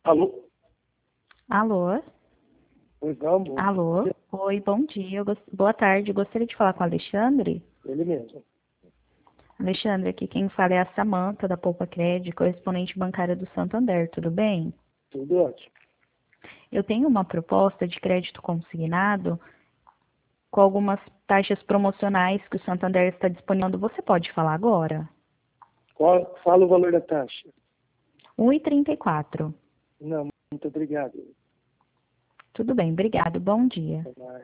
Alô? Alô? Pois não, bom Alô? dia. Oi, bom dia. Boa tarde. Gostaria de falar com o Alexandre. Ele mesmo. Alexandre, aqui quem fala é a Samanta, da Poupa Crédito, correspondente bancária do Santander. Tudo bem? Tudo ótimo. Eu tenho uma proposta de crédito consignado com algumas taxas promocionais que o Santander está disponibilizando. Você pode falar agora? Fala o valor da taxa. 1,34. Não, muito obrigado. Tudo bem, obrigado. Bom dia. Até mais.